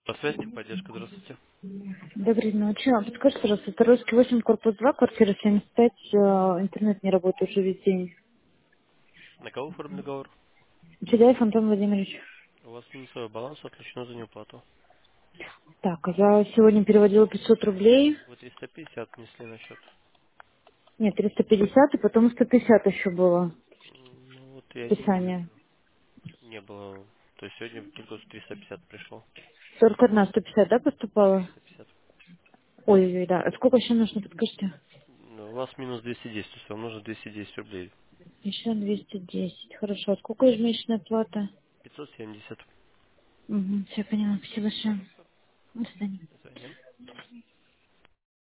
Связь, техподдержка, здравствуйте. Доброй ночи. Подскажите, пожалуйста, это Русский 8, корпус 2, квартира 75, интернет не работает уже весь день. На кого оформлен договор? Чедаев Антон Владимирович. У вас минусовой баланс отключено за неуплату. Так, я сегодня переводила 500 рублей. Вы 350 внесли на счет. Нет, 350, и потом 150 еще было Ну вот я не вижу. списание. Не было. То есть сегодня только 350 пришло. Только одна 150, да, поступала? 350. Ой, да. А сколько еще нужно, подскажите? Ну, у вас минус 210, то есть вам нужно 210 рублей. Еще 210. Хорошо. А сколько ежемесячная плата? 570. Угу, все поняла. Спасибо большое. До свидания. До свидания.